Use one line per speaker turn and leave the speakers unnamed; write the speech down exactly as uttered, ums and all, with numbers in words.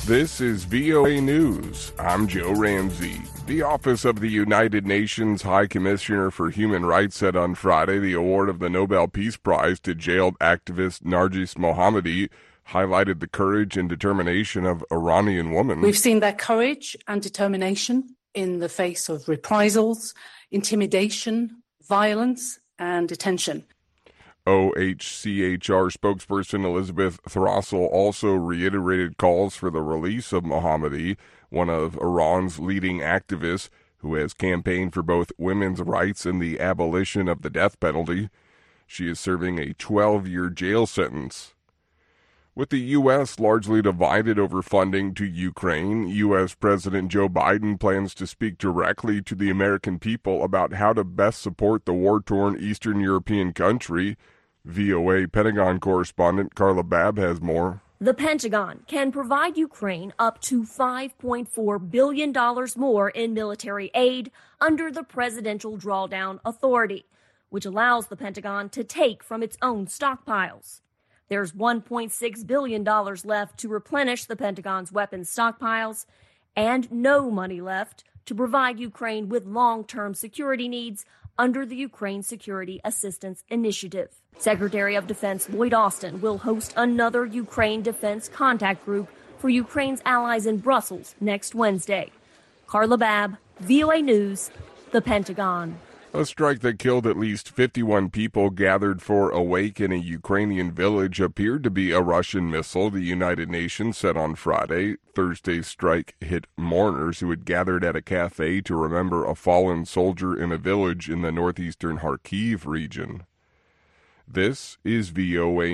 This is V O A News. I'm Joe Ramsey. The Office of the United Nations High Commissioner for Human Rights said on Friday the award of the Nobel Peace Prize to jailed activist Narges Mohammadi highlighted the courage and determination of Iranian women.
We've seen their courage and determination in the face of reprisals, intimidation, violence, and detention.
O H C H R spokesperson Elizabeth Throssell also reiterated calls for the release of Mohammadi, one of Iran's leading activists who has campaigned for both women's rights and the abolition of the death penalty. She is serving a twelve-year jail sentence. With the U S largely divided over funding to Ukraine, U S President Joe Biden plans to speak directly to the American people about how to best support the war-torn Eastern European country. V O A Pentagon correspondent Carla Babb has more.
The Pentagon can provide Ukraine up to five point four billion dollars more in military aid under the Presidential Drawdown Authority, which allows the Pentagon to take from its own stockpiles. There's one point six billion dollars left to replenish the Pentagon's weapons stockpiles and no money left to provide Ukraine with long-term security needs under the Ukraine Security Assistance Initiative. Secretary of Defense Lloyd Austin will host another Ukraine Defense Contact Group for Ukraine's allies in Brussels next Wednesday. Carla Babb, V O A News, the Pentagon.
A strike that killed at least fifty-one people gathered for a wake in a Ukrainian village appeared to be a Russian missile, the United Nations said on Friday. Thursday's strike hit mourners who had gathered at a cafe to remember a fallen soldier in a village in the northeastern Kharkiv region. This is V O A